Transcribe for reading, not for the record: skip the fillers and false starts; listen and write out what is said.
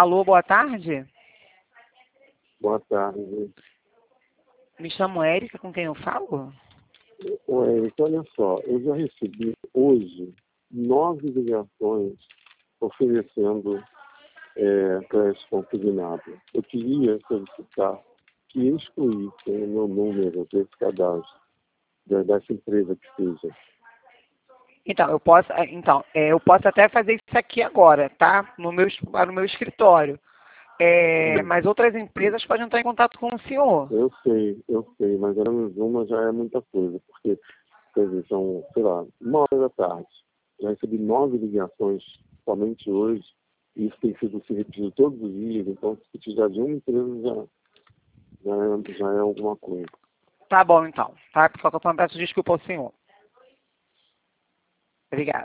Alô, boa tarde. Boa tarde. Me chamo Érica, com quem eu falo? Oi, então, olha só, eu já recebi hoje 9 ligações oferecendo crédito consignado. Eu queria solicitar que excluíssem o meu número desse cadastro, dessa empresa que seja. Então, eu posso até fazer isso aqui agora, tá? No meu escritório. Mas outras empresas podem entrar em contato com o senhor. Eu sei, mas era uma já é muita coisa, porque, quer dizer, são, sei lá, 1 hora da tarde. Já recebi 9 ligações somente hoje, e isso tem sido se repetido todos os dias, então se precisar de uma empresa já é alguma coisa. Tá bom, então. Tá? Só que eu peço desculpa ao senhor. Obrigado.